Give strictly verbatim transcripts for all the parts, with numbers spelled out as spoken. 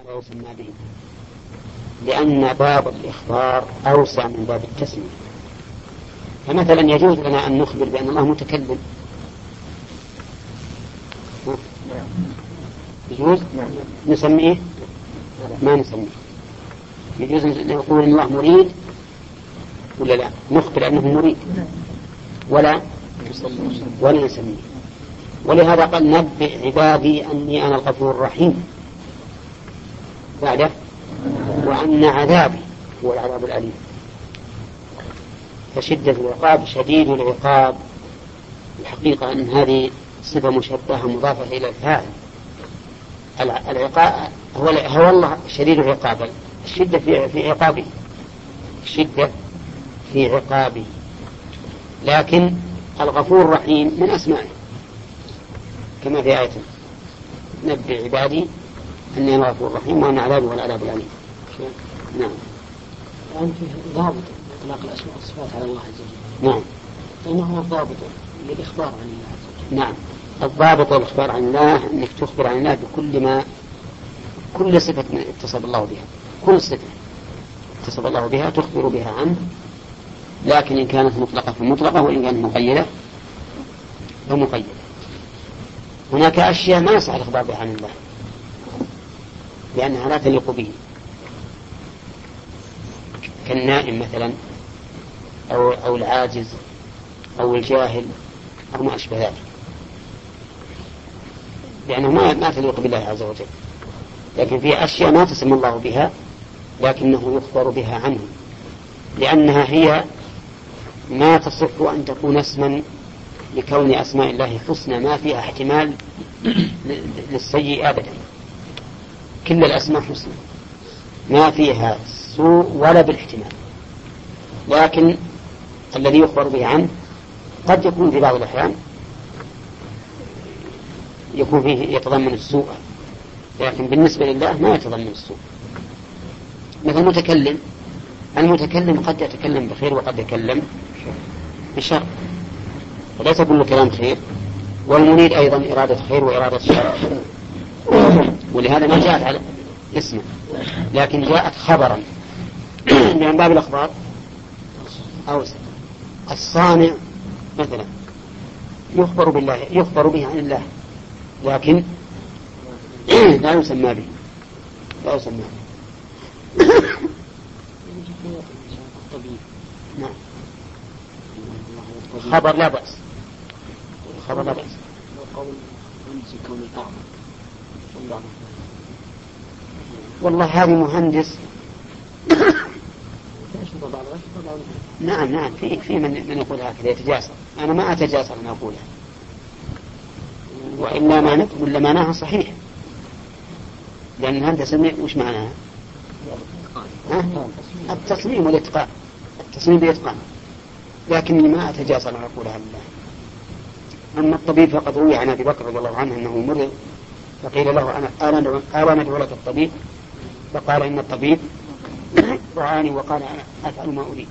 لا يسمى به، لأن باب الإخبار أوسع من باب التسمية. فمثلا يجوز لنا أن نخبر بأن الله متكلم، يجوز نسميه ما نسميه. يجوز نقول إن الله مريد ولا لا، نخبر أنه مريد ولا ولا نسميه. ولهذا قال نبئ عبادي أني أنا الغفور الرحيم بعده وأن عذابي هو العذاب الأليم. فشدة العقاب شديد العقاب، الحقيقة أن هذه صفة مشبهة مضافة إلى الفاعل. العقاب هو هو الله شديد العقاب، الشدة في في عقابه، الشدة في عقابه. لكن الغفور الرحيم من أسمائه كما في آية نبئ عبادي أني أنا الغفور الرحيم وأن عذابي هو العذاب الأليم. نعم. الآن فيه ضابط إطلاق الأسماء والصفات على الله عز وجل. نعم. فإنه الضابط للإخبار عن الله عز وجل. نعم. الضابط والإخبار عن الله أنك تخبر عن الله بكل ما كل صفة اتصف الله بها، كل صفة اتصف الله بها تخبر بها عنه، لكن إن كانت مطلقة فمطلقة، وإن كانت مقيدة فمقيدة. هناك أشياء ما يصح الإخبار بها عن الله لأنها لا تليق به، كالنائم مثلا أو, أو العاجز أو الجاهل أو ما أشبه ذلك، لأنه ما, ما تليق بالله عز وجل. لكن في أشياء ما تسمى الله بها لكنه يخبر بها عنه، لأنها هي ما تصح أن تكون اسما لكون أسماء الله حسنى ما فيها احتمال للسيء أبدا. كل الأسماء حسنى ما فيها سوء ولا بالاحتمال، لكن الذي يخبر به عنه قد يكون في بعض الأحيان يكون فيه يتضمن السوء، لكن بالنسبة لله ما يتضمن السوء. مثل المتكلم، المتكلم قد يتكلم بخير وقد يتكلم بشر، وليس كل كلام خير، والمريد أيضا إرادة خير وإرادة شر، ولهذا ما جاءت على اسمه لكن جاءت خبرا من باب الأخبار أوسع. الصانع مثلا يخبر بالله، يخبر به عن الله، لكن لا يسمى به، لا يسمى به. نعم. خبر لا بأس، خبر لا بأس. والله هذا مهندس. نعم نعم في في من من يقول هكذا يتجاسر، أنا ما أتجاسر أن أقولها، وإلا ما نقول ولا معناها صحيح، لأن الهندسة وش معناها؟ التصميم والإتقان، التصميم بالإتقان، لكني ما أتجاسر أن أقولها لله. أما الطبيب فقد روي عن أبي بكر رضي الله عنه أنه مرض فقيل له أنا ألا ندعو لك الطبيب؟ فقال إن الطبيب دعاني وقال أنا أفعل ما أريد.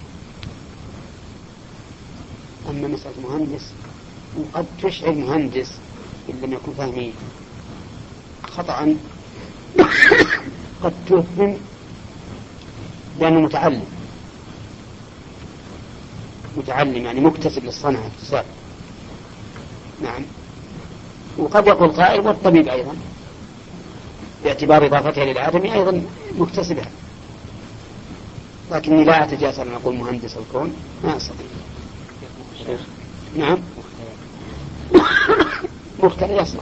أما مسألة مهندس وقد تشعر مهندس إن لم يكن فاهمين خطأ قد تفهم لأنه متعلم متعلم يعني مكتسب للصنعة اكتساب. نعم. وقد يقول قائل والطبيب أيضا باعتبار إضافتها للعالم أيضا مكتسبها، لكني لا أتجاسر أن أقول مهندس الكون، ما أستطيع. نعم. مخترع يصلح،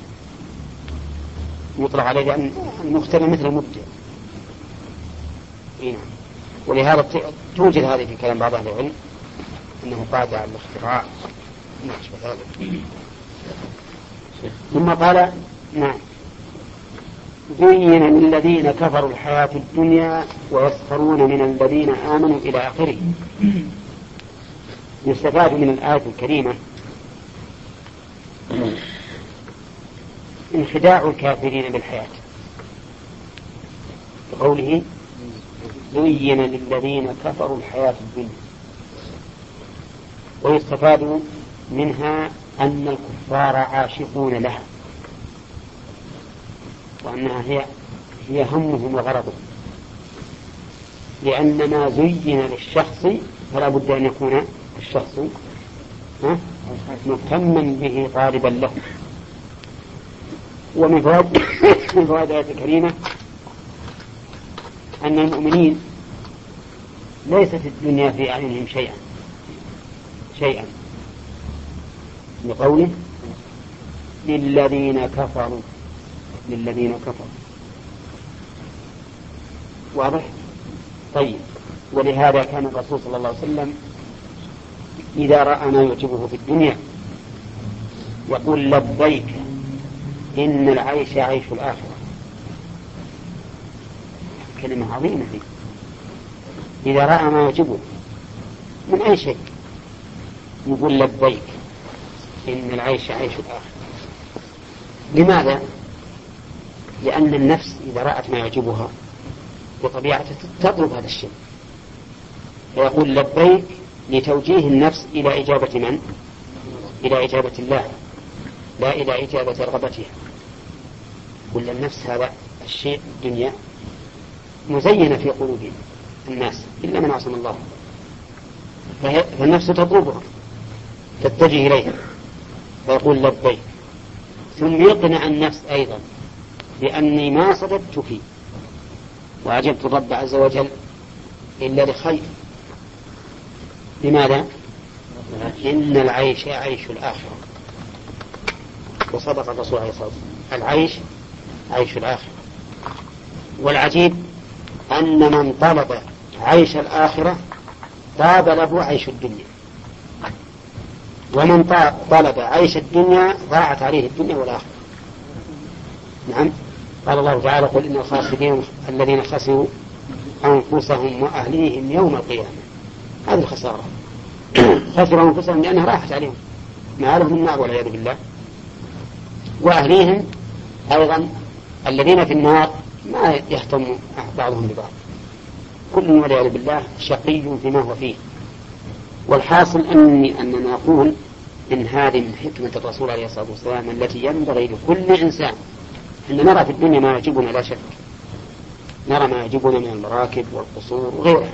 يطلق عليه لأن المخترع مثل المبدع. نعم. ولهذا توجد هذه في كلام بعض أهل العلم أنه قادر على الاختراع. نعم. ثم قال نعم زين للذين كفروا الحياة الدنيا ويسخرون من الذين آمنوا إلى آخره. يستفاد من الآية الكريمة انخداع الكافرين بالحياة بقوله زين للذين كفروا الحياة الدنيا، ويستفاد منها أن الكفار عاشقون لها، وأنها هي هي همهم وغرضهم، لأن ما زين للشخص فلا بد أن يكون الشخص مهتما به طالبا له. ومن فوائد من فوائد الآية الكريمة أن المؤمنين ليست الدنيا في أعينهم شيئا شيئا بقوله للذين كفروا للذين كفروا. واضح؟ طيب. ولهذا كان الرسول صلى الله عليه وسلم إذا رأى ما يعجبه في الدنيا يقول لبيك إن العيش عيش الآخرة. كلمة عظيمة دي. إذا رأى ما يعجبه من أي شيء يقول لبيك إن العيش عيش الآخرة. لماذا؟ لأن النفس إذا رأت ما يعجبها بطبيعتها تطلب هذا الشيء، فيقول لبيك لتوجيه النفس إلى إجابة من؟ إلى إجابة الله، لا إلى إجابة رغبتها. كل النفس هذا الشيء الدنيا مزينة في قلوب الناس إلا من عصم الله، فالنفس تطلبها تتجه إليها فيقول لبيك، ثم يقنع النفس أيضا بأني ما صددتك وأجبت الرب عز وجل إلا لخير. لماذا؟ إن العيش عيش الآخرة. وصدق الرسول عليه الصلاة والسلام العيش عيش الآخرة. والعجيب أن من طلب عيش الآخرة طاب له عيش الدنيا، ومن طلب عيش الدنيا ضاعت عليه الدنيا والآخرة. نعم. قال الله تعالى قل إن الخاسرين الذين خسروا أنفسهم وأهليهم يوم القيامة. هذه الخسارة. خسروا أنفسهم لأنها راحت عليهم مآلهم النار والعياذ بالله، وأهليهم أيضا الذين في النار ما يهتم بعضهم ببعض، كل والعياذ بالله شقي فيما هو فيه. والحاصل أني أننا نقول إن هذه من حكمة الرسول عليه الصلاة والسلام التي ينبغي لكل إنسان أن نرى في الدنيا ما يعجبنا لا شك، نرى ما يعجبنا من المراكب والقصور وغيرها،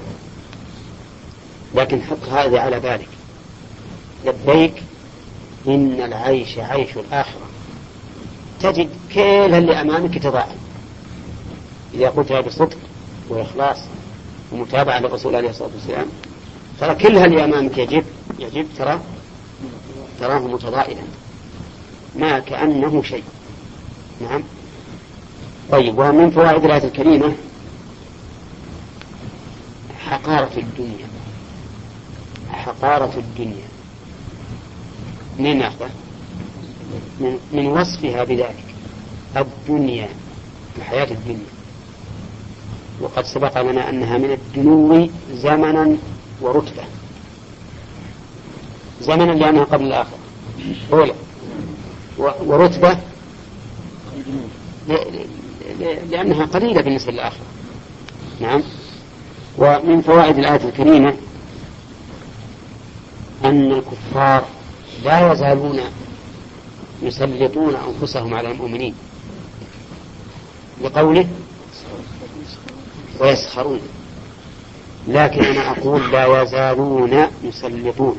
لكن حط هذا على بالك لبيك إن العيش عيش الآخرة. تجد كل اللي أمامك تضاعف إذا قلتها بصدق وإخلاص ومتابعة للرسول عليه الصلاة والسلام، ترى كل اللي أمامك يجب يجب ترى تراه متضائلا ما كأنه شيء. نعم. طيب. ومن فوائد الآية الكريمة حقارة الدنيا. حقارة الدنيا من ناخذه من, من وصفها بذلك الدنيا، الحياة الدنيا. وقد سبق لنا أنها من الدنو زمنا ورتبة. زمنا لأنها قبل الآخرة أولا، ورتبة لأنها قليلة بالنسبة للآخرة. نعم. ومن فوائد الآية الكريمة أن الكفار لا يزالون يسلطون أنفسهم على المؤمنين بقوله ويسخرون، لكن أنا أقول لا يزالون يسلطون.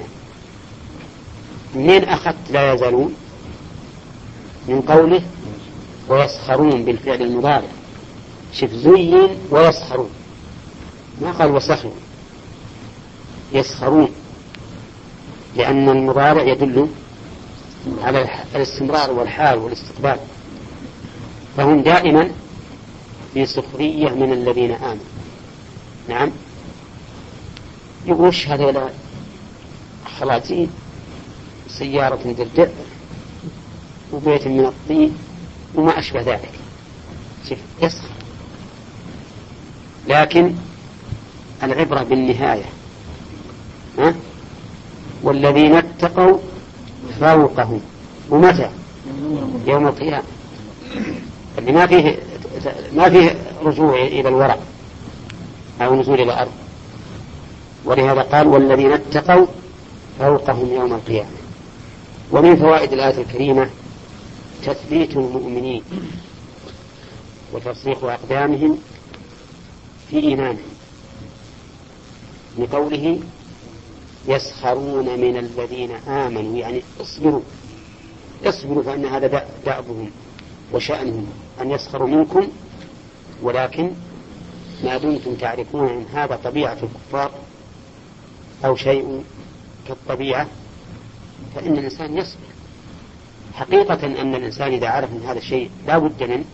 منين أخذت لا يزالون؟ من قوله ويسخرون بالفعل المضارع. شف زين ويسخرون، ما قال وسخرون، يسخرون، لأن المضارع يدل على الاستمرار والحال والاستقبال، فهم دائما في سخرية من الذين آمنوا. نعم. يقول هذا خلاصين سيارة دردع وبيت من الطين وما أشبه ذلك، شوف يسخر. لكن العبرة بالنهاية. ها؟ والذين اتقوا فوقهم ومتى؟ يوم القيامة، اللي ما فيه ما فيه رجوع إلى الورع أو نزول إلى الأرض. ولهذا قال والذين اتقوا فوقهم يوم القيامة. ومن فوائد الآية الكريمة تثبيت المؤمنين وتصريخ أقدامهم في إيمانهم، لقوله يسخرون من الذين آمنوا، يعني اصبروا اصبروا فإن هذا دأبهم وشأنهم أن يسخروا منكم، ولكن ما دمتم تعرفون أن هذا طبيعة الكفار أو شيء كالطبيعة فإن الإنسان يصبر. حقيقة أن الإنسان إذا عرف أن هذا الشيء لا بد منه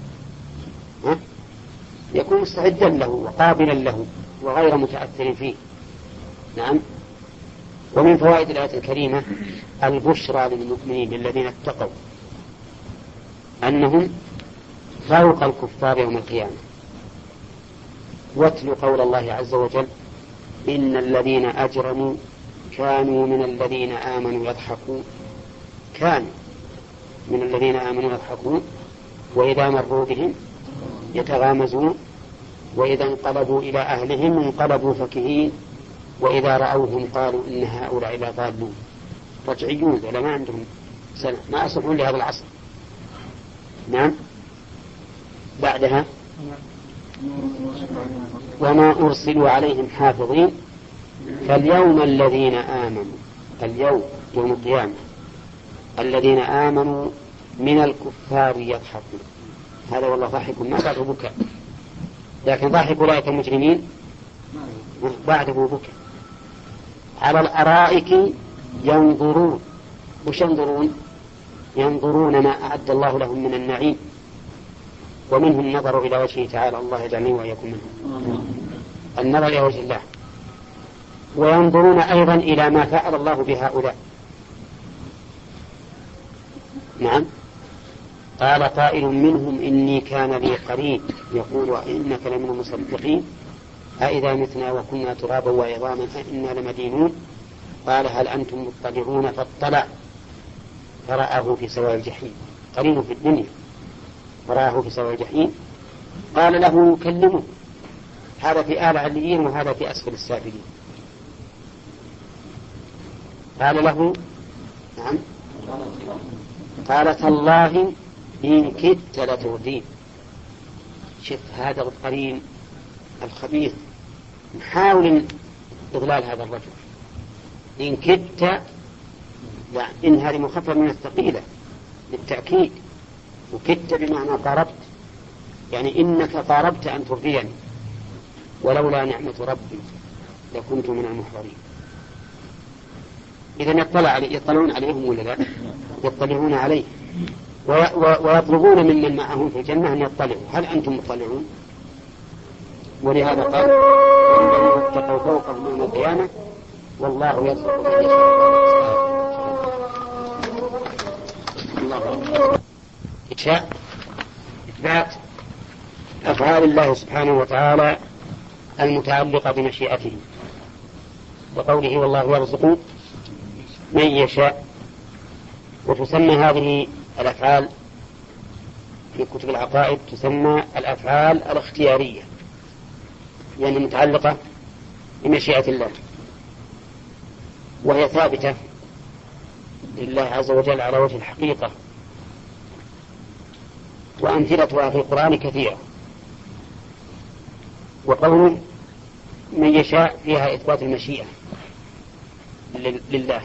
يكون مستعدا له وقابلا له وغير متأثر فيه. نعم. ومن فوائد الآية الكريمة البشرى للمؤمنين الذين اتقوا أنهم فوق الكفار يوم القيامة. واتلوا قول الله عز وجل إن الذين أجرموا كانوا من الذين آمنوا يضحكون، كانوا من الذين آمنوا يضحكون وإذا مروا بهم يتغامزون وإذا انقلبوا إلى أهلهم انقلبوا فكهين وإذا رأوهم قالوا إن هؤلاء لضالون. رجعيون ولا ما عندهم سنة، ما أصلحون لهذا العصر. نعم. بعدها وما أرسلوا عليهم حافظين فاليوم الذين آمنوا، اليوم يوم القيامة الذين آمنوا من الكفار يضحكون. هذا والله ضحك ما بعده بكاء، لكن ضحك أولئك المجرمين بعده بكاء على الأرائك ينظرون. وش ينظرون؟ ينظرون ما أعد الله لهم من النعيم، ومنهم النظر إلى وجهه تعالى، الله يجعلني وإياكم منهم، النظر إلى وجه الله. وينظرون أيضا إلى ما فعل الله بهؤلاء. نعم. قال قائل منهم إني كان لي قرين يقول إنك لمن المصدقين أإذا متنا وكنا ترابا وعظاما أإنا لمدينون قال هل أنتم مطلعون فاطلع فرآه في سواء الجحيم. قرين في الدنيا فرآه في سواء الجحيم قال له كلمه. هذا في أعلى عليين وهذا في أسفل السافلين. قال له نعم قال تالله إن كدت لتردين. شف هذا القرين الخبيث نحاول إضلال هذا الرجل. إن كدت يعني إن هذه مخففة من الثقيلة للتأكيد، وكدت بمعنى قاربت، يعني إنك قاربت أن ترضيني ولولا نعمة ربي لكنت من المحضرين. إذا يطلع علي يطلعون عليهم ولا لا؟ يطلعون عليه ويطلبون ممن معهم في الجنة أن يطلعوا. هل أنتم مطلعون؟ ولهذا قال اتقوا فوقهم يوم القيامة والله يرزق من يشاء. إشاء إثبات أفعال الله سبحانه وتعالى المتعلقة بمشيئته، وقوله والله يرزق من يشاء. وتسمى هذه الأفعال في كتب العقائد تسمى الأفعال الاختيارية، يعني متعلقة بمشيئة الله، وهي ثابتة لله عز وجل على وجه الحقيقة، وأمثلتها في القرآن كثيرة. وقول من يشاء فيها إثبات المشيئة لله،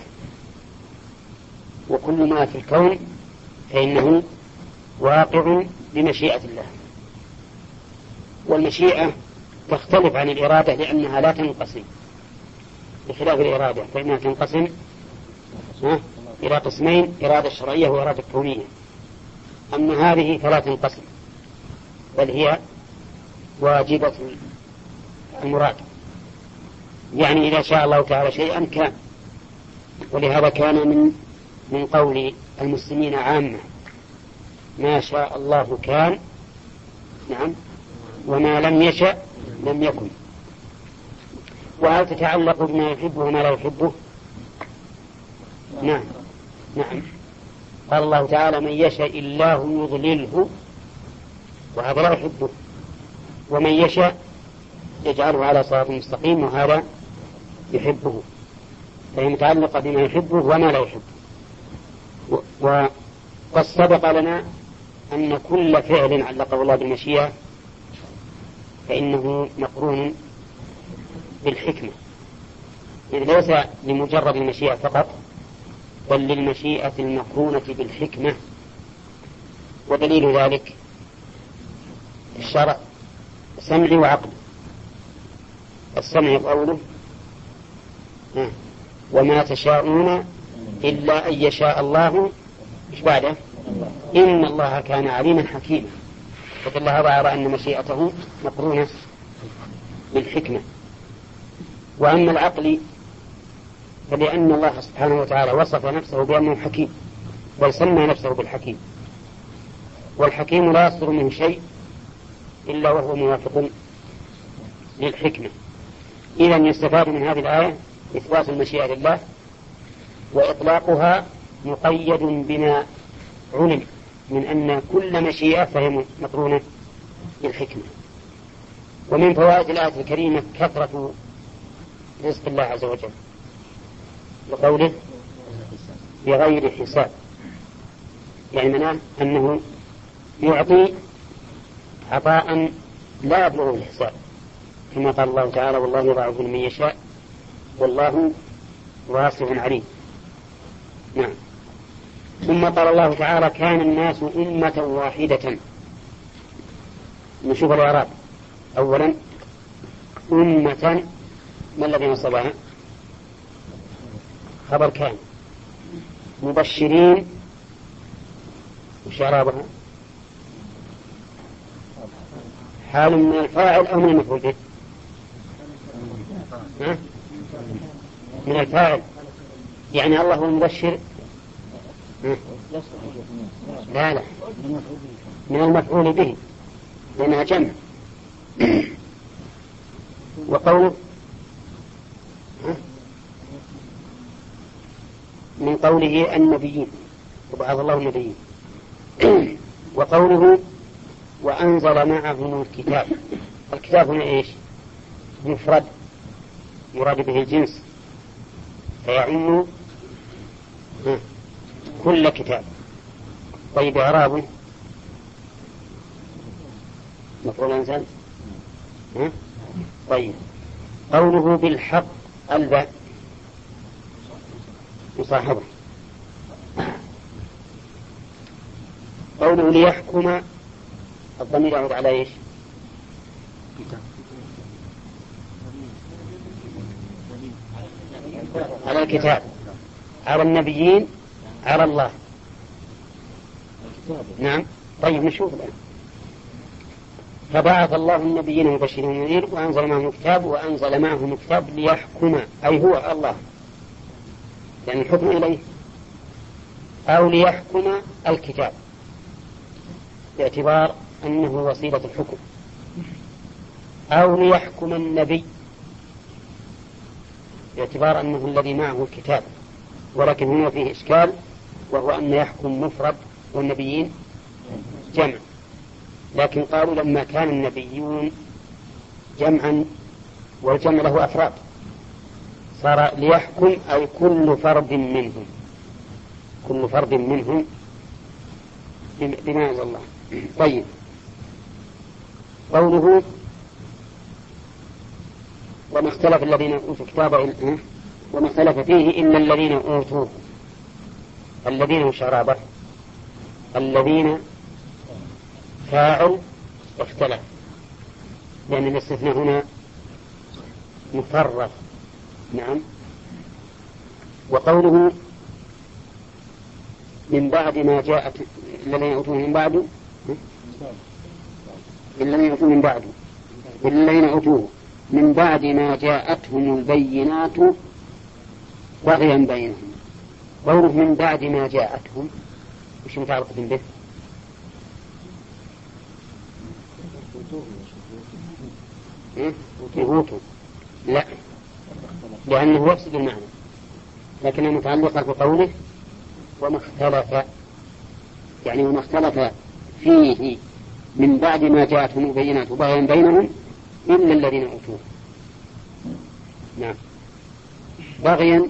وكل ما في الكون فإنه واقع بمشيئة الله. والمشيئة تختلف عن الإرادة لأنها لا تنقسم، بخلاف الإرادة فإنها تنقسم إلى قسمين: إرادة شرعية وإرادة كونية. أما هذه فلا تنقسم، بل هي واجبة المراد، يعني إذا شاء الله تعالى شيئا كان. ولهذا كان من من قول المسلمين عامة: ما شاء الله كان، نعم، وما لم يشأ لم يكن. وهل تتعلق بما يحبه وما لا يحبه؟ نعم نعم. قال الله تعالى: من يشاء الله يضلله، وهذا لا يحبه، ومن يشاء يجعله على صراط مستقيم، وهذا يحبه. فهي متعلقة بما يحبه وما لا يحبه. وقد سبق لنا أن كل فعل علقه الله بالمشيئة فإنه مقرون بالحكمة، إذ ليس لمجرد المشيئة فقط بل للمشيئة المقرونة بالحكمة. ودليل ذلك الشرع سمعي وعقل. السمع قوله وما تشاءون إلا أن يشاء الله إيش بعده إن الله كان عليما حكيما، فدل هذا على أن مشيئته مقرونة بالحكمة. وأما العقل فلأن الله سبحانه وتعالى وصف نفسه بأنه حكيم ويسمى نفسه بالحكيم، والحكيم لا يصدر منه شيء إلا وهو موافق للحكمة. إذن يستفاد من هذه الآية إثبات المشيئة لله، وإطلاقها مقيد بما علم من أن كل مشيئة فهي مقرونة بالحكمة. ومن فوائد الآية الكريمة كثرة رزق الله عز وجل، وقوله بغير حساب، يعني معناه أنه يعطي عطاء لا يبلغه الحساب، كما قال الله تعالى والله يضاعف لمن يشاء والله واسع عليم. نعم. ثم قال الله تعالى كان الناس أمة واحدة. نشوف الإعراب. أولا أمة ما الذي نصبها؟ خبر كان. مبشرين وش إعرابها؟ حال من الفاعل أو من المفعول به؟ ها؟ من الفاعل، يعني الله هو المبشر. لا لا من المفعول به لأنها جمع. وقوله من قوله النبيين وبعث الله النبيين. وقوله وأنزل معهم الكتاب. الكتاب هنا إيش؟ مفرد يراد به الجنس فيعم كل كتاب. طيب إعرابه مفعول أنزل. طيب قوله بالحق الباء مصاحبة. قوله ليحكم الضمير يعود على إيش؟ على الكتاب، على النبيين، على الله. نعم. طيب نشوف الآن. فبعث الله النبيين مبشرين ومنذرين وأنزل معهم الكتاب وأنزل معهم الكتاب ليحكم، أي هو الله يعني الحكم إليه، أو ليحكم الكتاب باعتبار أنه وسيلة الحكم، أو ليحكم النبي باعتبار أنه الذي معه الكتاب. ولكن هنا فيه إشكال، وهو أن يحكم مفرد والنبيين جمع، لكن قالوا لما كان النبيون جمعا والجمع له أفراد صار ليحكم أي كل فرد منهم، كل فرد منهم بما أنزل الله. طيب قوله وما اختلف الذين أوتوا الكتاب وما اختلف فيه إلا الذين أوتوه. الذين هم شرابة، الذين فاعل اختلف لأن الاستثناء هنا مفرغ. نعم. وقوله من بعد ما جاءت الذين أوتوه من بعد الذين أوتوه من بعد الذين أوتوه من بعد ما جاءتهم البينات بغيا بينهم. قوله من بعد ما جاءتهم وش متعلق به؟ يهوتوا لا، لأنه يفسد المعنى، لكنه متعلق بقوله وما اختلف، يعني وما اختلف فيه من بعد ما جاءتهم البينات بغيا بينهم إلا الذين أوتوه. نعم. بغيا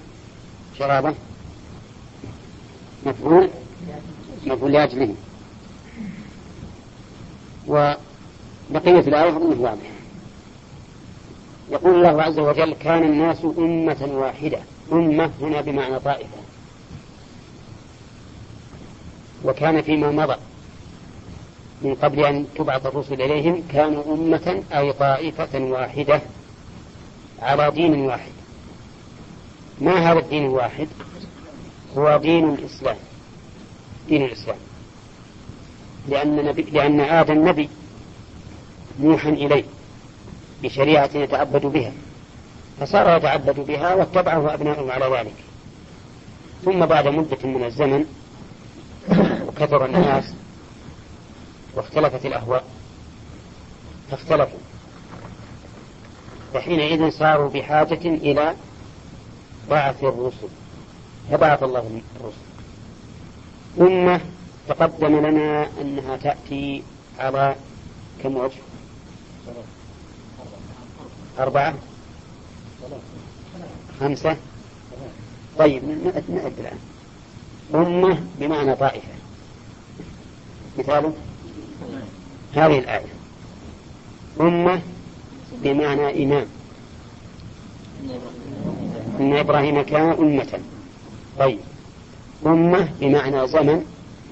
شرابة مفعول مفعول لأجله وبقية الآية أظنه واضحة. يقول الله عز وجل كان الناس أمة واحدة. أمة هنا بمعنى طائفة، وكان فيما مضى من قبل أن تبعث الرسل إليهم كانوا أمة أي طائفة واحدة على دين واحد. ما هذا الدين الواحد؟ هو دين الإسلام. دين الإسلام لأن, نبي لأن آدم نبي موحى إليه بشريعة يتعبد بها، فصار يتعبد بها واتبعه أبناؤه على ذلك. ثم بعد مدة من الزمن وكثر الناس واختلفت الأهواء فاختلفوا، فحينئذ صاروا بحاجة إلى بعث الرسل، فبعث الله الرسل. أمة تقدم لنا أنها تأتي على كم وجه؟ أربعة خمسة. طيب نعد الآن. أمة بمعنى طائفة، مثاله هذه الآية. أمة بمعنى إمام، إن إبراهيم كان أمة. طيب أمة بمعنى زمن،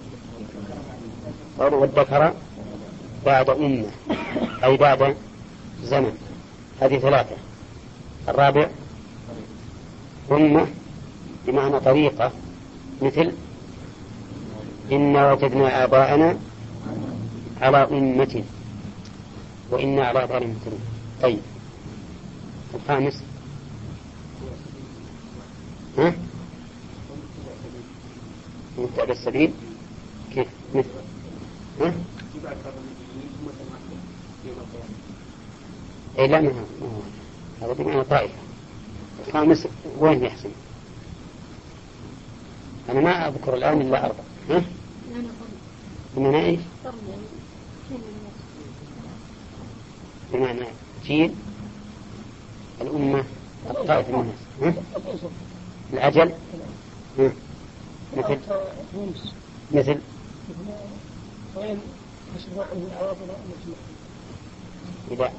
والذكر بعد أمة أي بعد زمن، هذه ثلاثة. الرابع أمة بمعنى طريقة، مثل إنا وجدنا آباءنا على أمة وإنا على آثارهم مهتدون. طيب الخامس ها متبع السبيل كيف مثل ها إيه لا منها هذا بمعنى طائفة. الخامس وين يحسن؟ أنا ما أذكر الآن إلا أربع. ها بمعنى إيش؟ بمعنى جيل الأمة الطائفة من الناس. الأجل ها؟ مثل مثل إذا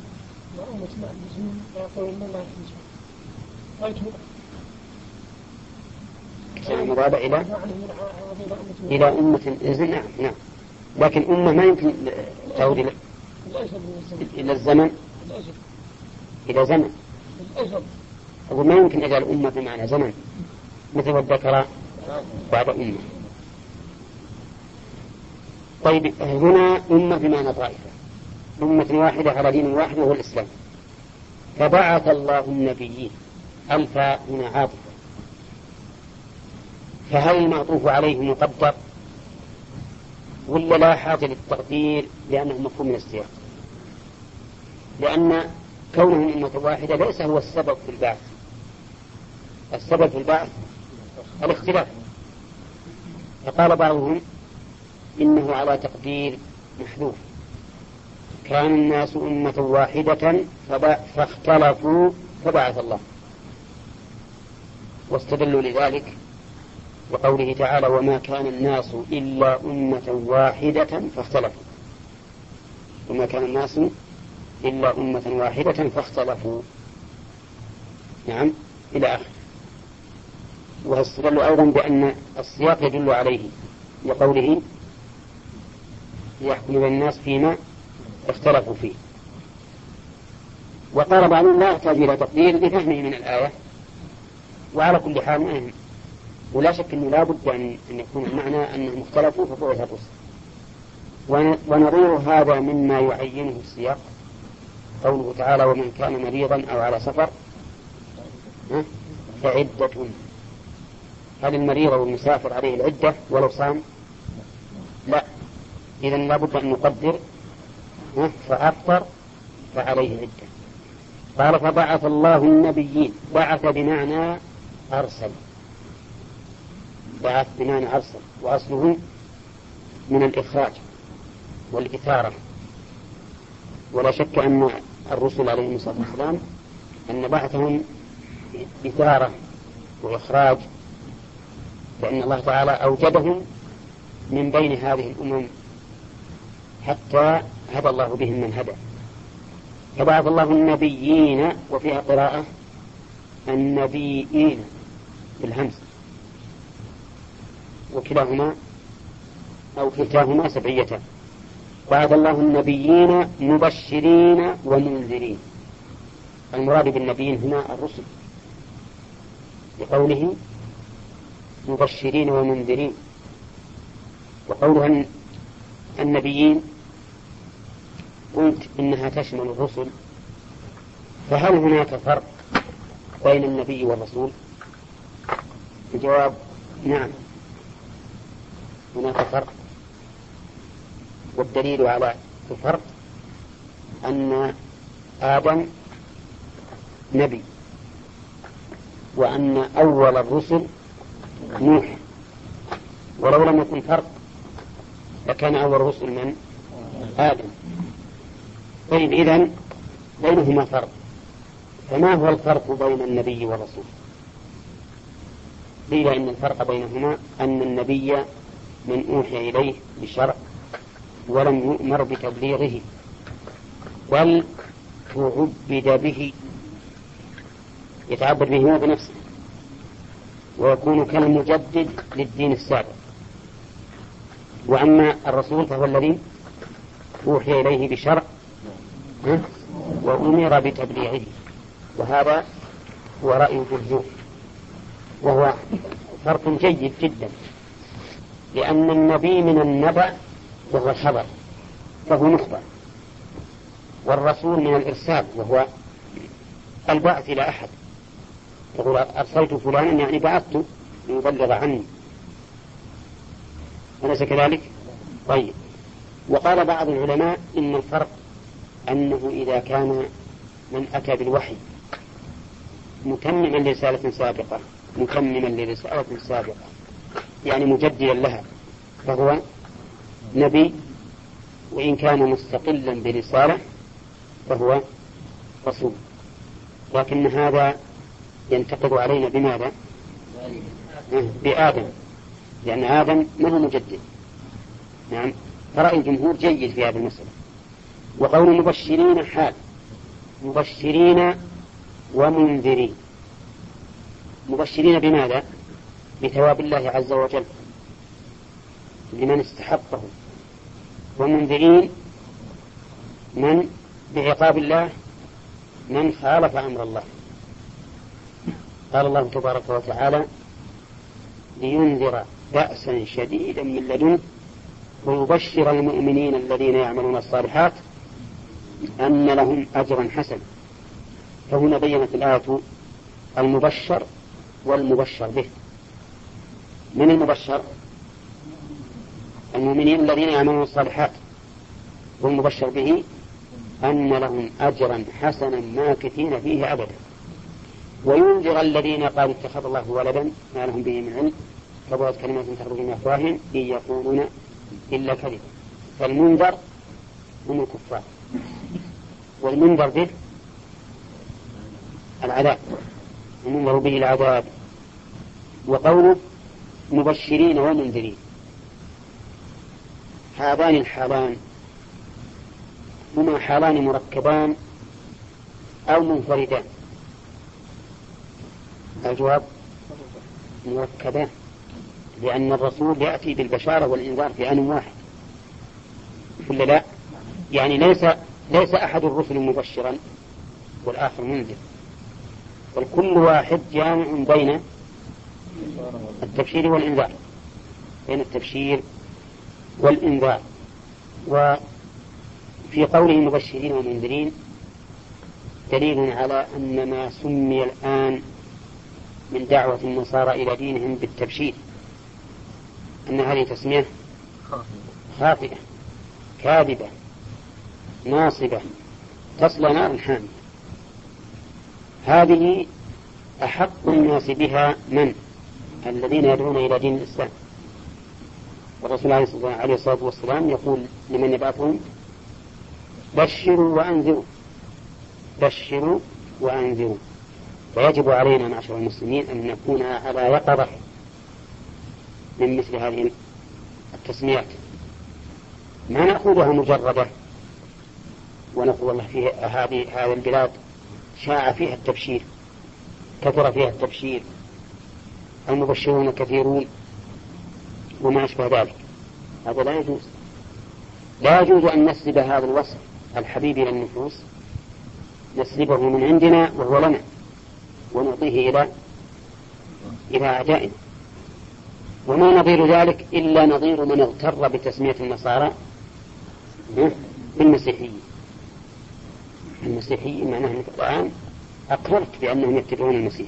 المضارع إلى إلى أمة إذن. نعم نعم، لكن أمة ما يمكن تعود إلى إلى الزمن، إلى زمن. أقول ما يمكن أجعل أمة بمعنى زمن، مثل الذكر بعد أمة. طيب هنا أمة بمعنى طائفة، أمة واحدة على دين واحد وهو الإسلام. فبعث الله النبيين، الفاء هنا عاطفة، فهل المعطوف عليه مقدر ولا لا حاجة للتقدير لأنه مفهوم من السياق؟ لأن كونهم أمة واحدة ليس هو السبب في البعث. السبب في البعث الاختلاف. فقال بعضهم إنه على تقدير محذوف، كان الناس أمة واحدة فاختلفوا فبعث الله، واستدلوا لذلك وقوله تعالى وما كان الناس إلا أمة واحدة فاختلفوا، وما كان الناس إلا أمة واحدة فاختلفوا. نعم إلى آخر. واستدلوا أيضا بأن السياق يدل عليه لقوله يحكم بين الناس فيما اختلفوا فيه. وقال بعضهم لا يحتاج إلى تقدير لفهمه من الآية. وعلى كل حال مهم، ولا شك أنه لا بد أن يكون المعنى أنهم اختلفوا فبعث الرسل. ونظير هذا مما يعينه السياق قوله تعالى ومن كان مريضا أو على سفر فعدة. هل المريض والمسافر عليه العدة ولو صام؟ لا. إذن لا بد أن نقدر فأفطر فعليه عدة. قال فبعث الله النبيين، بعث بمعنى أرسل، بعث بمعنى أرسل، وأصله من الإخراج والإثارة. ولا شك أن الرسل عليهم الصلاة والسلام أن بعثهم إثارة وإخراج، لأن الله تعالى أوجدهم من بين هذه الأمم حتى هدى الله بهم من هدى. فبعث الله النبيين، وفيها قراءة النبيين بالهمز، وكلاهما أو كلتاهما سبعيتان. بعث الله النبيين مبشرين ومنذرين. المراد بالنبيين هنا الرسل، لقوله مبشرين ومنذرين. وقولها النبيين قلت إنها تشمل الرسل، فهل هناك فرق بين النبي والرسول؟ الجواب نعم، هناك فرق. والدليل على الفرق أن آدم نبي، وأن أول الرسل نوح. ولو لم يكن فرق لكان أول الرسل من آدم. طيب إذن بينهما فرق، فما هو الفرق بين النبي والرسول؟ قيل إن الفرق بينهما أن النبي من أوحي إليه بشرع ولم يؤمر بتبليغه، بل تعبد به، يتعبد به هو بنفسه، ويكون كالمجدد للدين السابق. وأما الرسول فهو الذي أوحي إليه بشرع وأمر بتبليغه، وهذا هو رأي الجمهور، وهو فرق جيد جدا، لأن النبي من النبأ وهو الخبر فهو مخبر، والرسول من الإرسال وهو البعث إلى أحد. يقول أرسلت فلانا يعني بعثت ليبلغ عني، أليس كذلك؟ طيب. وقال بعض العلماء إن الفرق أنه إذا كان من أتى بالوحي متمما لرسالة سابقة متمما لرسالة سابقة يعني مجددا لها فهو نبي، وإن كان مستقلا برسالة فهو رسول. لكن هذا ينتقد علينا بماذا؟ بآدم، لأن آدم ما هو مجدد. نعم، فرأي الجمهور جيد في هذه المسألة. وقول مبشرين حال، مبشرين ومنذرين. مبشرين بماذا؟ بثواب الله عز وجل لمن استحقه، ومنذرين من بعقاب الله من خالف أمر الله. قال الله تبارك وتعالى لينذر بأسا شديدا من لدنه ويبشر المؤمنين الذين يعملون الصالحات أن لهم أجرا حسنا. فهنا بينت الآية المبشر والمبشر به. من المبشر؟ المؤمنين الذين يعملون الصالحات، والمبشر به أن لهم أجرا حسنا ماكثين فيه أبدا. وينذر الذين قالوا اتخذ الله ولدا ما لهم به من علم كبرت كلمة تخرج من أفواههم إن يقولون إلا كذبا. فالمنذر هم الكفار، والمنذر به العذاب، المنذر به العذاب. وقوله مبشرين ومنذرين، هذان الحالان هما حالان مركبان أو منفردان؟ الجواب مركبان، لأن الرسول يأتي بالبشارة والإنذار في آن واحد، ولا لا؟ يعني ليس ليس أحد الرسل مبشرا والآخر منذر، بل كل واحد جامع بين التبشير والإنذار، بين التبشير والإنذار. وفي قوله مبشرين ومنذرين دليل على أن ما سمي الآن من دعوة النصارى إلى دينهم بالتبشير أن هذه تسمية خاطئة كاذبة ناصبة تصلى نار حامية. هذه أحق الناس بها من؟ الذين يدعون إلى دين الإسلام. والرسول عليه الصلاة والسلام يقول لمن يبعثهم بشروا وأنذروا، بشروا وأنذروا. فيجب علينا معشر المسلمين أن نكون على يقظة من مثل هذه التسميات، ما نأخذها مجردة ونقول والله في هذه هذه البلاد شاع فيها التبشير، كثر فيها التبشير، المبشرون كثيرون وما أشبه ذلك، هذا لا يجوز. لا يجوز أن نسلب هذا الوصف الحبيب إلى النفوس، نسلبه من عندنا وهو لنا ونعطيه إلى إلى أعدائنا. وما نظير ذلك إلا نظير من اغتر بتسمية النصارى بالمسيحيين. المسيحيين معناه أنك الآن أقررت بأنهم يتبعون المسيح،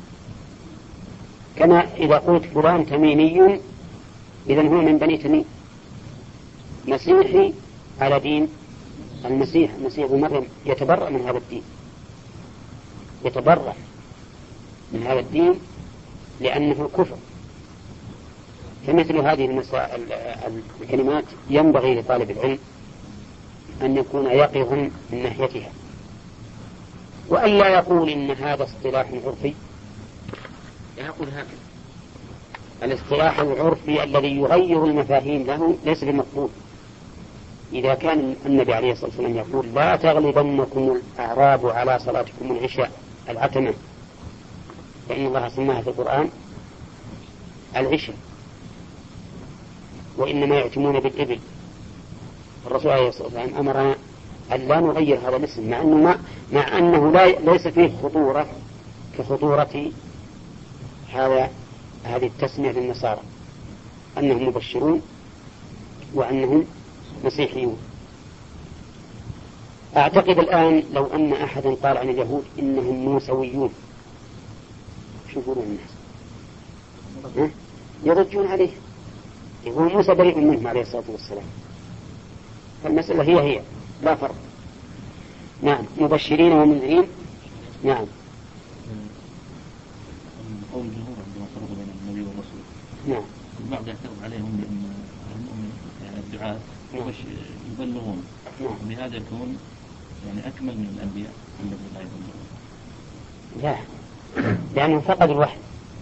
كما إذا قلت فلان تميمي إذن هو من بني تميم، مسيحي على دين المسيح، المسيح ابن مريم يتبرأ من هذا الدين، يتبرأ من هذا الدين لأنه كفر. فمثل هذه المسائل الكلمات ينبغي لطالب العلم أن يكون يقظا من ناحيتها، وألا يقول إن هذا اصطلاح عرفي. يقول هكذا الاصطلاح العرفي الذي يغير المفاهيم له ليس بمقبول. إذا كان النبي عليه الصلاة والسلام يقول لا تغلبنكم الأعراب على صلاتكم العشاء العتمة، فإن الله سماها في القرآن العشاء، وإنما يعتمون بالإبل. الرسول عليه الصلاة والسلام أمرنا أن لا نغير هذا الاسم، مع أنه, ما مع أنه لا ليس فيه خطورة كخطورة هذا هذه التسمية للنصارى أنهم مبشرون وأنهم مسيحيون. أعتقد الآن لو أن أحدا قال عن اليهود إنهم موسويون، شو يقولون الناس؟ يرجون عليه، يقول موسى بريء منهم عليه الصلاة والسلام. فالمسألة هي هي لا فرق. نعم، مبشرين ومنذرين. نعم. قول الجمهور عندما فرقوا بين النبي والرسول، نعم، البعض يعترض عليهم بأن المؤمن يعني الدعاة يبلغون، نعم، بهذا يكون يعني أكمل من الأنبياء الذين لا يبلغون. لا، لأنهم فقدوا الوحي،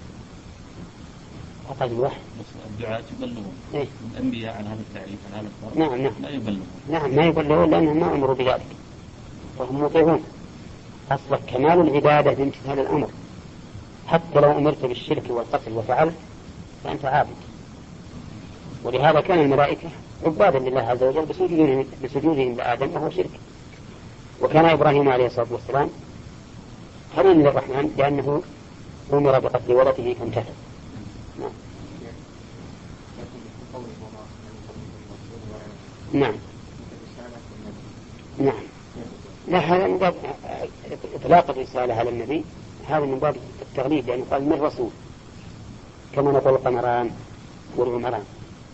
فقدوا الوحي. بس الدعاة يبلغون. إيه؟ الأنبياء على هذا التعريف على هذا الفرق نعم نعم لا يبلغون. نعم ما يبلغون لأنهم ما أمروا بذلك وهم مطيعون. أصلك كمال العبادة بامتثال الأمر، حتى لو أمرت بالشرك والقتل وفعلت فأنت عابد. ولهذا كان الملائكة عبادا لله عز وجل بسجودهم, بسجودهم لآدم وهو شرك. وكان إبراهيم عليه الصلاة والسلام خليل للرحمن لأنه أمر بقتل ولده فامتثل. نعم. نعم نعم. لا، هذا من باب إطلاق الرسالة على النبي، هذا من باب التغليب، لأنه قال من الرسول كما نقول قمران والعمران.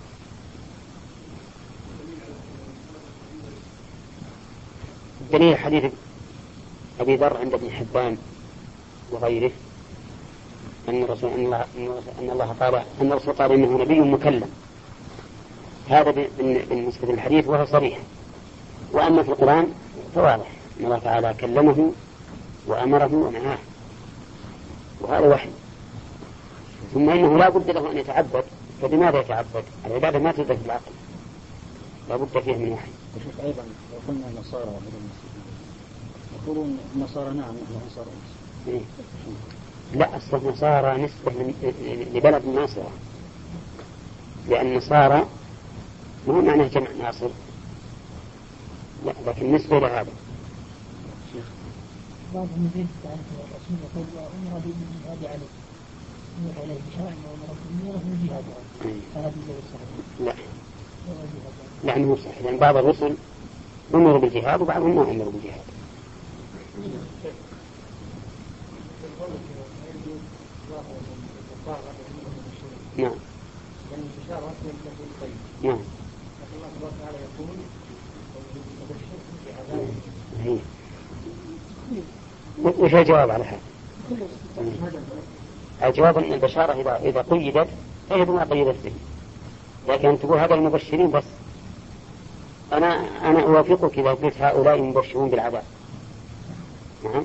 دليل حديث أبي ذر عند ابن حبان وغيره أن الرسول أن الله أن الله قال أن الرسول قال إنه نبي مكلم، هذا بالنسبة للحديث وهو صريح. وأما في القرآن فواضح أن الله تعالى كلمه وأمره ونهاه، وهذا وحي. ثم إنه لا بد له أن يتعبد، فبماذا يتعبد؟ العبادة ما تدرك بالعقل، لا بد فيها من وحي. وشوف أيضا لو قلنا النصارى وغير المسيحيين يقولون النصارى نعم نحن نصارى. إيه؟ لا، أصل النصارى نسبة لبلد الناصرة، لأن النصارى مو معناه جمع ناصر، لا، لكن نسبة لهذا. بعضهم يريد تعرف الرسول يقول أمر بالجهاد عليه، أمر عليه بشرع وأمر بالجهاد عليه، فهذا غير صحيح. لا، لأنه صحيح، لأن بعض الرسل أمروا بالجهاد وبعضهم ما أمروا بالجهاد. نعم نعم. وش الجواب على هذا؟ الجواب أن البشارة إذا إذا قيدت فهي بما قيدت به، لكن تقول هذا المبشرين بس. أنا أنا أوافقك إذا قلت هؤلاء مبشرون بالعذاب. نعم.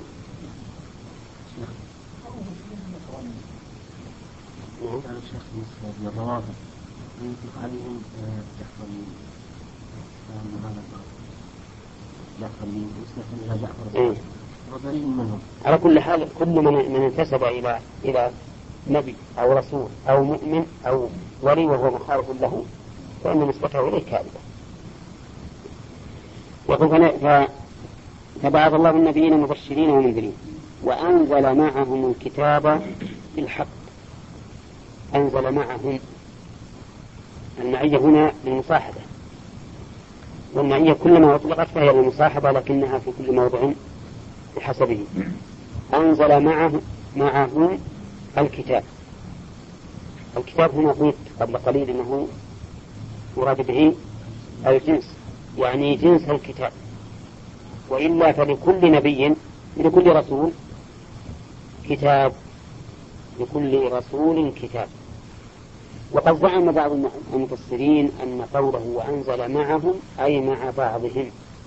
قال الشيخ من الروافض يطلق عليهم يحفظون هذا الباب. داخلين واسمة إلى جعفر إيه. وبريء منهم. على كل حال كل من من انتسب إلى إلى نبي أو رسول أو مؤمن أو ولي وهو مخالف له فإن نسبته إليه كاذبة. يقول فبعث الله النبيين مبشرين ومنذرين وأنزل معهم الكتاب بالحق. أنزل معهم، المعية هنا للمصاحبة، والمعية كلما أطلقت فهي للمصاحبة لكنها في كل موضع بحسبه. أنزل معه معه الكتاب. الكتاب هنا قلت قبل قليل أنه مراد به الجنس، يعني جنس الكتاب، وإلا فلكل نبي لكل رسول كتاب، لكل رسول كتاب. وقد زعم بعض المفسرين أن قوله وأنزل معهم أي مع بعضهم،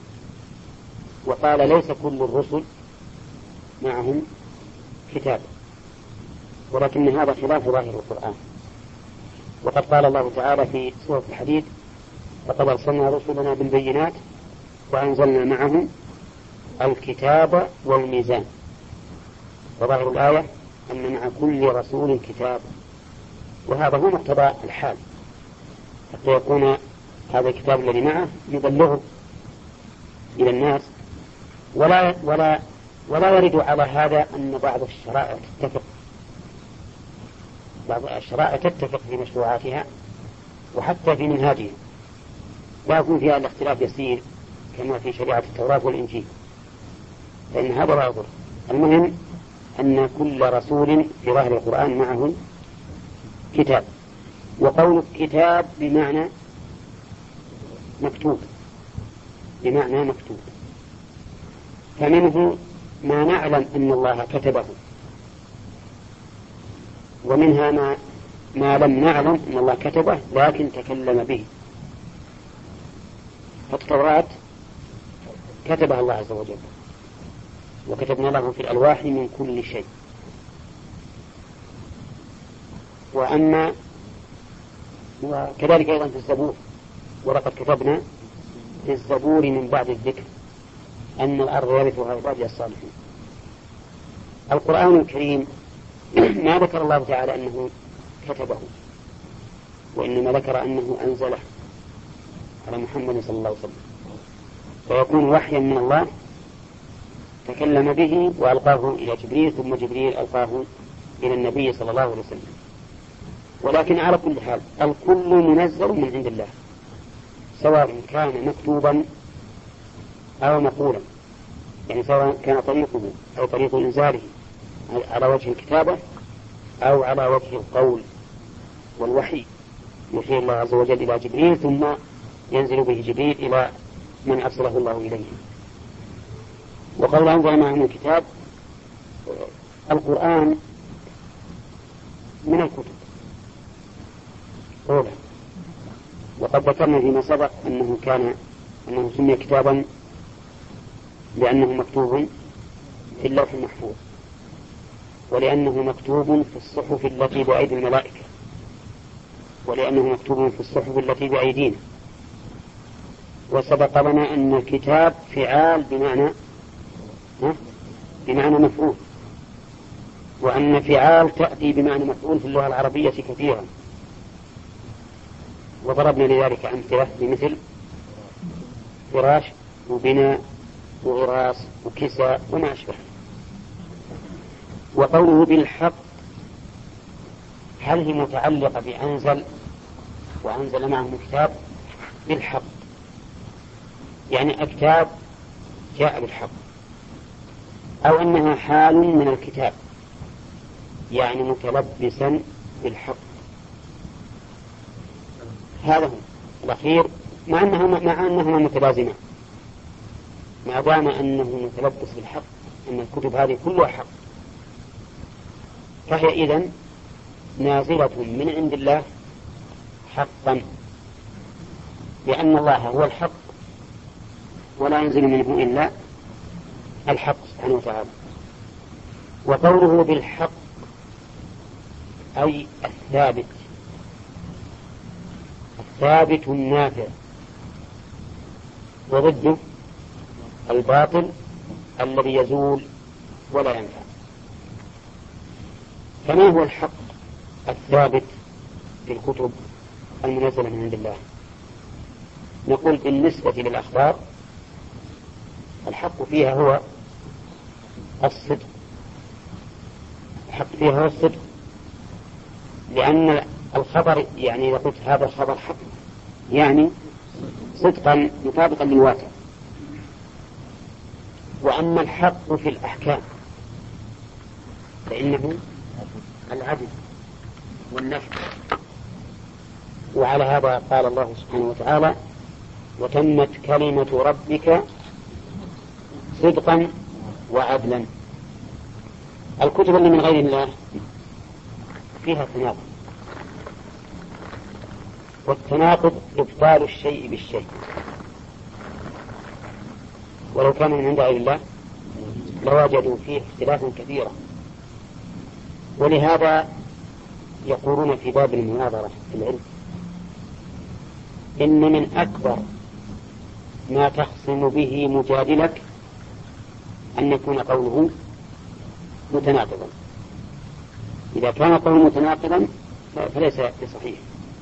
وقال ليس كل الرسل معهم كتاب، ولكن هذا خلاف ظاهر القرآن. وقد قال الله تعالى في سورة الحديد لقد أرسلنا رسلنا بالبينات وأنزلنا معهم الكتاب والميزان. وظاهر الآية أن مع كل رسول كتاب، وهذا هو مقتضى الحال، حتى يكون هذا الكتاب الذي معه يبلغه إلى الناس. ولا ولا ولا يرد على هذا أن بعض الشرائع تتفق، بعض الشرائع تتفق في مشروعاتها وحتى في منهاجها، لا يكون فيها الاختلاف يسير كما في شريعة التوراة والإنجيل، فإن هذا لا يضر. المهم أن كل رسول في ظاهر القرآن معه كتاب. وقول كتاب بمعنى مكتوب، بمعنى مكتوب، فمنه ما نعلم أن الله كتبه، ومنها ما, ما لم نعلم أن الله كتبه لكن تكلم به. فالتوراة كتبها الله عز وجل، وكتبنا له في الألواح من كل شيء. وأما وكذلك أيضا في الزبور، ولقد كتبنا في الزبور من بعد الذكر أن الأرض يرثها عبادي الصالحين. القرآن الكريم ما ذكر الله تعالى أنه كتبه، وإنما ذكر أنه أنزله على محمد صلى الله عليه وسلم، فيكون وحيا من الله تكلم به وألقاه إلى جبريل، ثم جبريل ألقاه إلى النبي صلى الله عليه وسلم. ولكن على كل حال الكل منزل من عند الله، سواء كان مكتوبا أو مقولا، يعني سواء كان طريقه أو طريق إنزاله على وجه الكتابة أو على وجه القول والوحي، يوحي الله عز وجل إلى جبريل ثم ينزل به جبريل إلى من أرسله الله إليه. وقال أنزل معهم الكتاب، القرآن من الكتب أولا، وقد ذكرنا فيما سبق أنه كان أنه سمي كتابا لأنه مكتوب في اللوح المحفوظ، ولأنه مكتوب في الصحف التي بأيدي الملائكة، ولأنه مكتوب في الصحف التي بأيدينا. وسبق لنا أن الكتاب فعال بمعنى بمعنى مفعول، وأن فعال تأتي بمعنى مفعول في اللغة العربية كثيرا، وضربنا لذلك أمثلة بمثل فراش وبناء وغراس وكساء وما أشبه. وقوله بالحق هل هي متعلقة بأنزل وأنزل معهم الكتاب بالحق، يعني الكتاب جاء بالحق، أو أنها حال من الكتاب يعني متلبسا بالحق؟ هذا هو الأخير، مع أنهما مع أنهما متلازمان، ما دام أنه متلبس بالحق، أن الكتب هذه كلها حق، فهي إذن نازلة من عند الله حقا، لأن الله هو الحق ولا ينزل منه إلا الحق سبحانه وتعالى. وقوله بالحق أي الثابت، الثابت النافع، وضده الباطل الذي يزول ولا ينفع. فما هو الحق الثابت في الكتب المنزلة من عند الله؟ نقول بالنسبة للأخبار الحق فيها هو الصدق، الحق فيها هو الصدق، لأن الخبر يعني إذا قلت هذا الخبر حق يعني صدقا مطابقا للواقع. وأما الحق في الأحكام فإنه العدل والنفع. وعلى هذا قال الله سبحانه وتعالى وتمت كلمة ربك صدقا وعدلا. الكتب اللي من غير الله فيها تناقض، والتناقض إبطال الشيء بالشيء، ولو كان من عند غير الله لوجدوا فيه اختلافا كثيرا. ولهذا يقولون في باب المناظرة في العلم إن من أكبر ما تخصم به مجادلك أن يكون قوله متناقضا. إذا كان قوله متناقضا فليس بصحيح،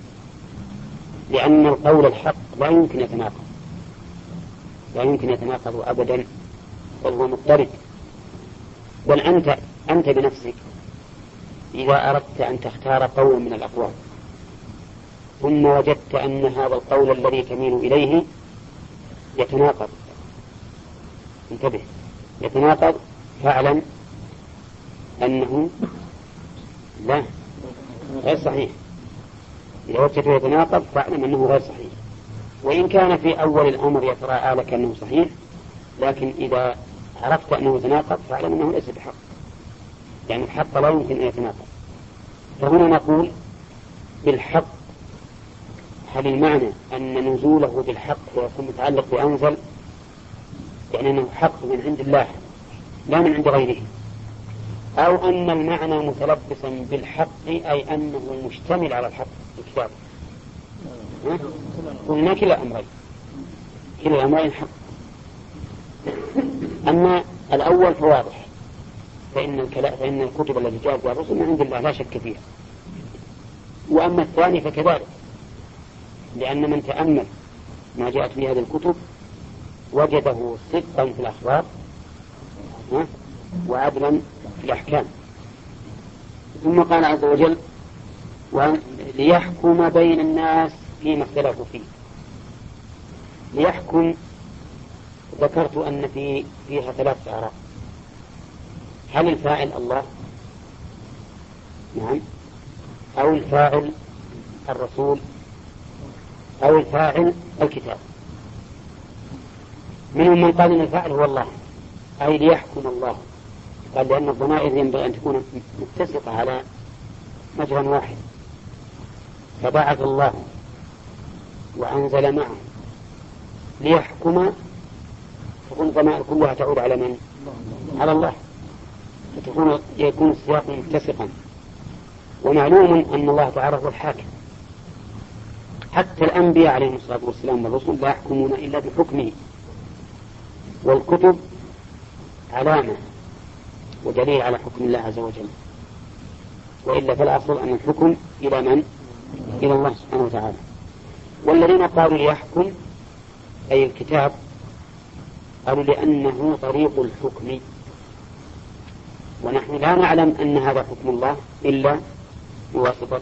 لأن القول الحق لا يمكن يتناقض، لا يمكن يتناقض أبدا، بل هو مضطرد. بل أنت أنت بنفسك إذا أردت أن تختار قولا من الأقوال ثم وجدت أن هذا القول الذي تميل إليه يتناقض، انتبه، يتناقض، فاعلم أنه لا غير صحيح. إذا وجدته يتناقض فاعلم أنه غير صحيح، وإن كان في أول الأمر يتراءى لك أنه صحيح، لكن إذا عرفت أنه يتناقض فاعلم أنه ليس بحق، يعني الحق لا يمكن أن يتناقض. فهنا نقول بالحق، هل المعنى أن نزوله بالحق ويكون متعلق بأنزل، يعني أنه حق من عند الله لا من عند غيره، أو أن المعنى متلبسا بالحق أي أنه مشتمل على الحق في الكتاب؟ قلنا كلا أمرين، كلا الأمرين حق. أما الأول فواضح، فإن, الكلا... فإن الكتب التي جاءت بها الرسل من عند الله لا شك فيها. وأما الثاني فكذلك، لأن من تأمل ما جاءت في هذه الكتب وجده صدقا في الأخبار وعدلا في الأحكام. ثم قال عز وجل ليحكم بين الناس فيما اختلفوا فيه. ليحكم ذكرت أن في فيها ثلاث أعراف. هل الفاعل الله؟ نعم. أو الفاعل الرسول؟ أو الفاعل الكتاب؟ منهم من قال إن الفاعل هو الله، أي ليحكم الله، قال لأن الضمائر ينبغي أن تكون متسقة على مجرى واحد، فبعث الله وأنزل معه ليحكم، تكون الضمائر كلها تعود على من؟ على الله، فتكون يكون السياق متسقا. ومعلوم أن الله تعالى هو الحاكم، حتى الأنبياء عليهم الصلاة والسلام والرسل لا يحكمون إلا بحكمه، والكتب علامة ودليل على حكم الله عز وجل، وإلا فالأصل أن الحكم إلى من؟ إلى الله سبحانه وتعالى. والذين قالوا ليحكم أي الكتاب قالوا لأنه طريق الحكم، ونحن لا نعلم أن هذا حكم الله إلا بواسطة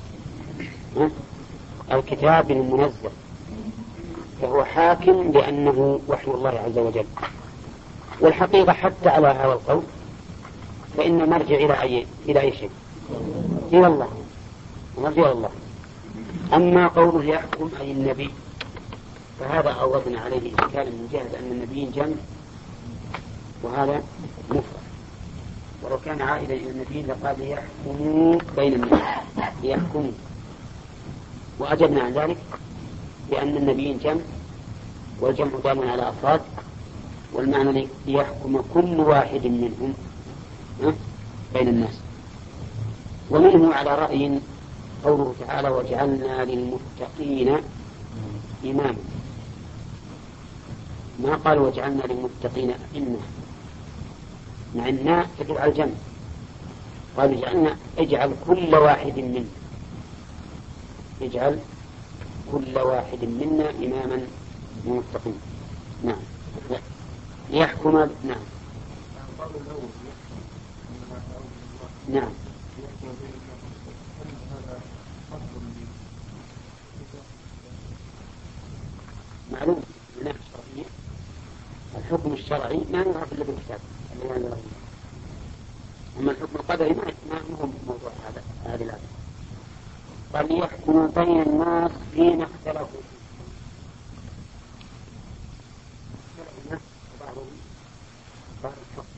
الكتاب المنزل، فهو حاكم لأنه وحي الله عز وجل. والحقيقة حتى على هذا القول فإن مرجع إلى أي إلى أي شيء؟ إلى الله، مرجع إلى الله. أما قوله يحكم أي النبي فهذا أوردنا عليه إشكالا من جهة أن النبيين جمع وهذا مفرد، ولو كان عائدا إلى النبيين لقال يحكموا بين الناس، يحكموا. وأجبنا عن ذلك بأن النبيين جمع، والجمع دائما على أفراد، والمعنى ليحكم كل واحد منهم بين الناس. ومنه على رأي قوله تعالى وجعلنا للمتقين إماما، ما قال وجعلنا للمتقين إنه، مع الناء تدل على الجمع. قال اجعلنا اجعل كل واحد منا اجعل كل واحد منا إماما للمتقين. نعم ليحكم. نعم نعم معلوم من الشرعية. الحكم الشرعي ما يعرف إلا بالكتاب، أما الحكم القدري ما هو موضوع هذا هذه الآية. قال ليحكم بين الناس فيما اختلفوا فيه. بعضهم قال الحكم